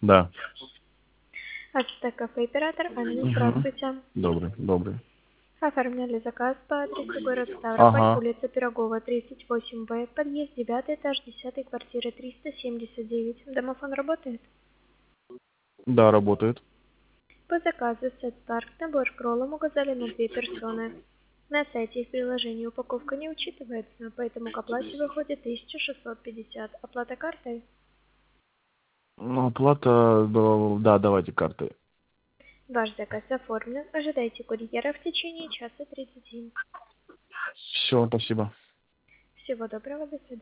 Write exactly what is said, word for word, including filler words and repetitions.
Да. Ацтек кафе оператор Анна, Угу. здравствуйте. Добрый, добрый. Оформляли заказ по адресу город Ставрополь, Ага. улица Пирогова, тридцать восемь Б, подъезд девятый этаж, десятый, квартира триста семьдесят девять. Домофон работает? Да, работает. По заказу сет-парк набор к роллам указали на две персоны. На сайте и в приложении упаковка не учитывается, поэтому к оплате выходит тысяча шестьсот пятьдесят. Оплата картой? Ну, оплата, да, да, давайте картой. Ваш заказ оформлен. Ожидайте курьера в течение часа тридцати. Все, спасибо. Всего доброго, до свидания.